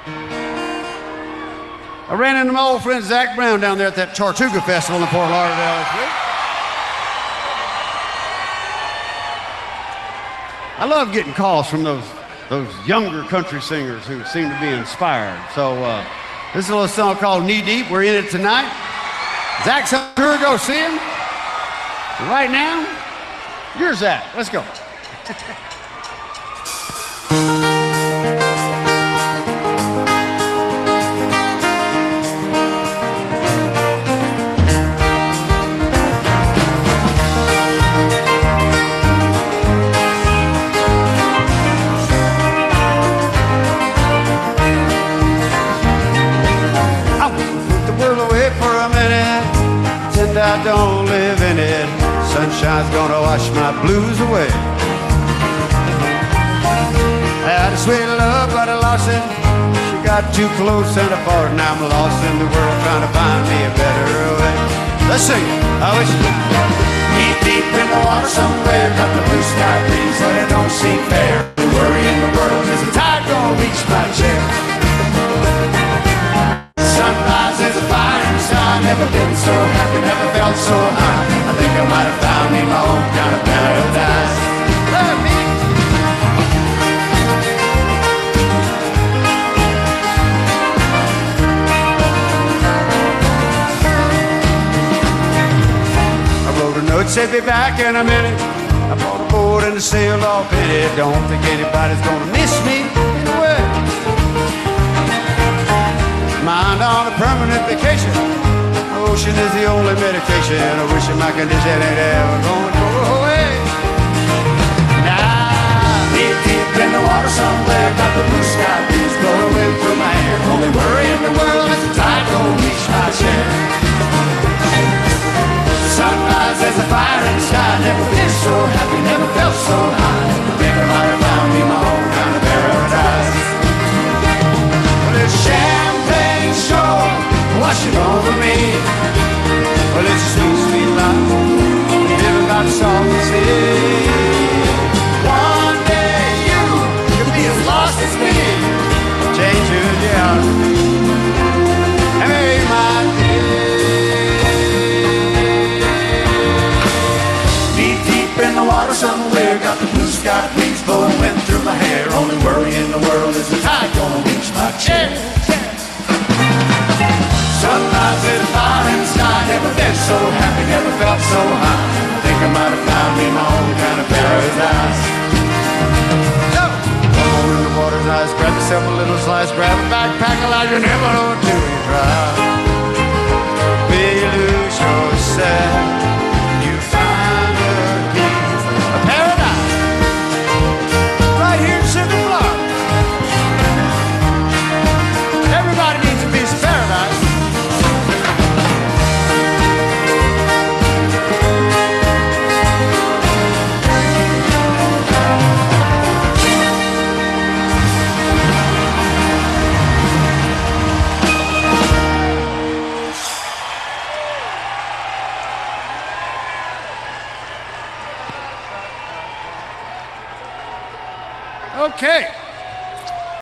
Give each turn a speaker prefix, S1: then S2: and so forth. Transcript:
S1: I ran into my old friend Zach Brown down there at that Tortuga Festival in Fort Lauderdale this week. I love getting calls from those younger country singers who seem to be inspired. So this is a little song called Knee Deep. We're in it tonight. Zach's on tour, go see him. Right now, you're Zach. Let's go. I don't live in it. Sunshine's gonna wash my blues away. I had a sweet love, but I lost it. She got too close and apart. Now I'm lost in the world trying to find me a better way. Let's sing it. I wish knee deep in the water somewhere. Got the blue sky breeze, but it don't seem fair. The worry in the world is the tide gonna reach my chair. Sunrise is a fire in the sky. Never been so happy, never felt so high. I think I might have found me my own kind of paradise. Love me. I wrote a note, said be back in a minute. I bought a board and I sailed off in it. Don't think anybody's gonna miss me anyway. Mind on a permanent vacation. Ocean is the only medication. I wish my condition ain't ever gonna go away. Now, deep, deep in the water somewhere. Got the blue sky breeze blowing through my hair. Only worry in the world is the tide gonna reach my chair. Sunrise as a fire in the sky. Never been so happy, never felt so high. I think I might have found me my own kind of paradise. Well, it's champagne shore washing over me. Well, it's a sweet, sweet life, living by the salty sea. One day you could be as lost as me. Change your geography and make my day. Deep, deep in the water somewhere. Got the blue sky breeze blowing through my hair. Only worry in the world is the tide gonna reach my chair. Sunrise is a fire in the sky. Never been so happy, never felt so high. I think I might have found me my own kind of paradise. Go! Roll in the water's nice. Grab yourself a little slice. Grab a backpack, allow you never know till you try. Will you lose yourself? You find a piece of paradise right here in Sugar Florida. Everybody needs a piece of paradise. Okay.